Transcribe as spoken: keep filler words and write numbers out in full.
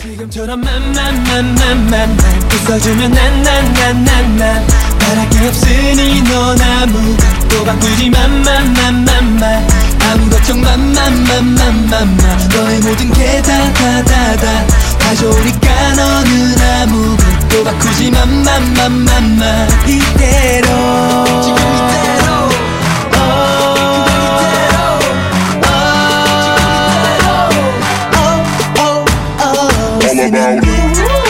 지금처럼 맘맘맘맘맘 웃어주면 난난난난난 바랄 게 없으니 넌 아무것도 바꾸지 맘맘맘맘맘 아무 걱정 맘맘맘맘맘 너의 모든 게 다 다 다 다 좋으니까 너는 아무것도 바꾸지 맘맘맘맘맘 이대로 지금 이대로 All about it.